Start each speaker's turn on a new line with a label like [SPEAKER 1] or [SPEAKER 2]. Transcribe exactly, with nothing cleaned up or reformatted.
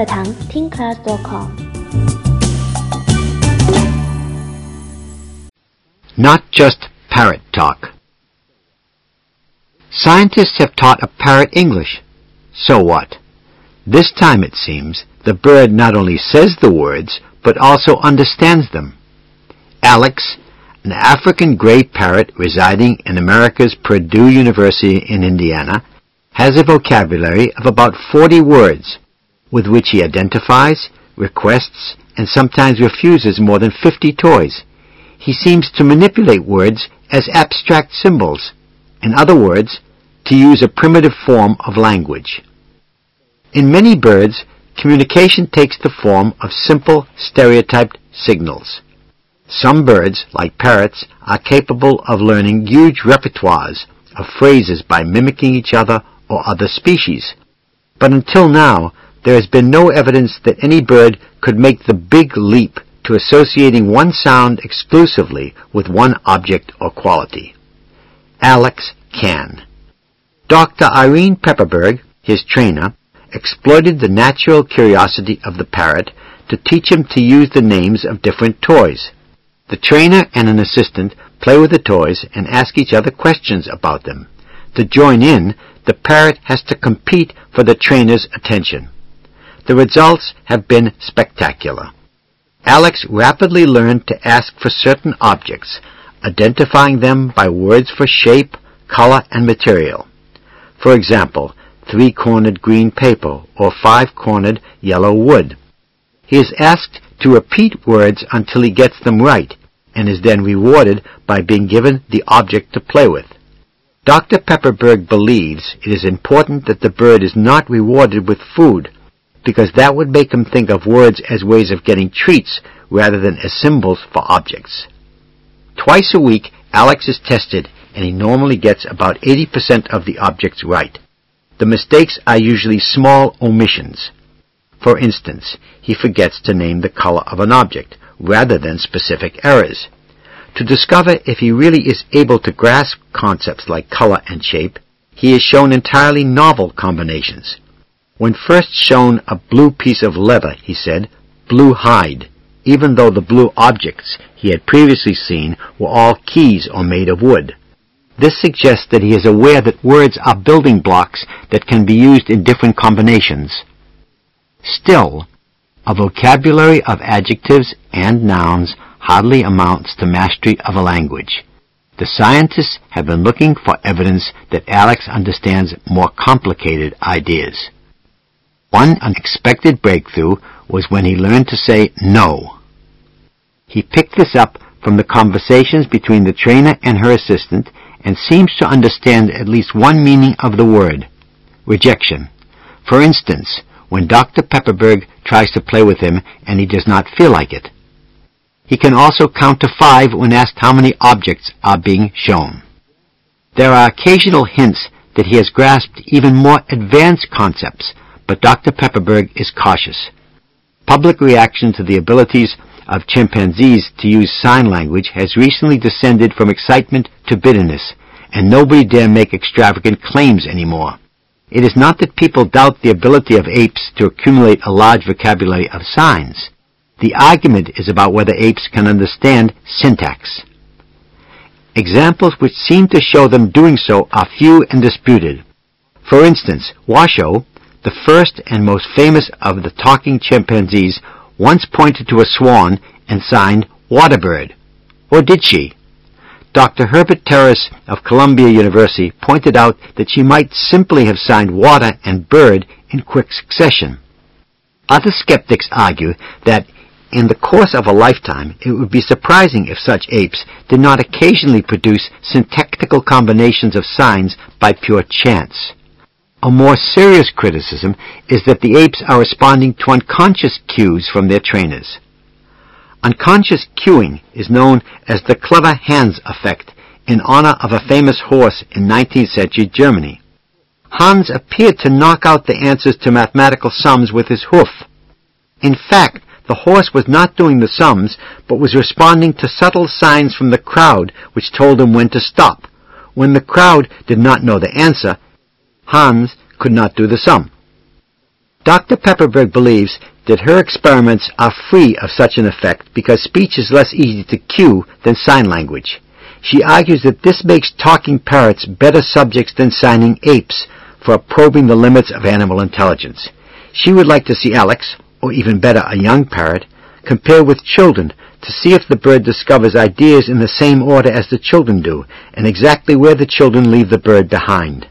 [SPEAKER 1] 课堂听 class dot com。
[SPEAKER 2] Not just parrot talk. Scientists have taught a parrot English. So what? This time, it seems, the bird not only says the words, but also understands them. Alex, an African gray parrot residing in America's Purdue University in Indiana, has a vocabulary of about forty words, with which he identifies, requests, and sometimes refuses more than fifty toys. He seems to manipulate words as abstract symbols. In other words, to use a primitive form of language. In many birds, communication takes the form of simple, stereotyped signals. Some birds, like parrots, are capable of learning huge repertoires of phrases by mimicking each other or other species. But until now, there has been no evidence that any bird could make the big leap to associating one sound exclusively with one object or quality. Alex can. Doctor Irene Pepperberg, his trainer, exploited the natural curiosity of the parrot to teach him to use the names of different toys. The trainer and an assistant play with the toys and ask each other questions about them. To join in, the parrot has to compete for the trainer's attention. The results have been spectacular. Alex rapidly learned to ask for certain objects, identifying them by words for shape, color, and material. For example, three-cornered green paper or five-cornered yellow wood. He is asked to repeat words until he gets them right, and is then rewarded by being given the object to play with. Doctor Pepperberg believes it is important that the bird is not rewarded with food, because that would make him think of words as ways of getting treats rather than as symbols for objects. Twice a week, Alex is tested, and he normally gets about eighty percent of the objects right. The mistakes are usually small omissions. For instance, he forgets to name the color of an object, rather than specific errors. To discover if he really is able to grasp concepts like color and shape, he is shown entirely novel combinations. When first shown a blue piece of leather, he said, "Blue hide," even though the blue objects he had previously seen were all keys or made of wood. This suggests that he is aware that words are building blocks that can be used in different combinations. Still, a vocabulary of adjectives and nouns hardly amounts to mastery of a language. The scientists have been looking for evidence that Alex understands more complicated ideas. One unexpected breakthrough was when he learned to say no. He picked this up from the conversations between the trainer and her assistant and seems to understand at least one meaning of the word: rejection. For instance, when Doctor Pepperberg tries to play with him and he does not feel like it. He can also count to five when asked how many objects are being shown. There are occasional hints that he has grasped even more advanced concepts, but Doctor Pepperberg is cautious. Public reaction to the abilities of chimpanzees to use sign language has recently descended from excitement to bitterness, and nobody dare make extravagant claims anymore. It is not that people doubt the ability of apes to accumulate a large vocabulary of signs. The argument is about whether apes can understand syntax. Examples which seem to show them doing so are few and disputed. For instance, Washoe, the first and most famous of the talking chimpanzees, once pointed to a swan and signed "Waterbird." Or did she? Doctor Herbert Terrace of Columbia University pointed out that she might simply have signed "water" and "bird" in quick succession. Other skeptics argue that in the course of a lifetime, it would be surprising if such apes did not occasionally produce syntactical combinations of signs by pure chance. A more serious criticism is that the apes are responding to unconscious cues from their trainers. Unconscious cueing is known as the clever Hans effect in honor of a famous horse in nineteenth century Germany. Hans appeared to knock out the answers to mathematical sums with his hoof. In fact, the horse was not doing the sums, but was responding to subtle signs from the crowd which told him when to stop. When the crowd did not know the answer, Hans could not do the sum. Doctor Pepperberg believes that her experiments are free of such an effect because speech is less easy to cue than sign language. She argues that this makes talking parrots better subjects than signing apes for probing the limits of animal intelligence. She would like to see Alex, or even better, a young parrot, compare with children to see if the bird discovers ideas in the same order as the children do, and exactly where the children leave the bird behind.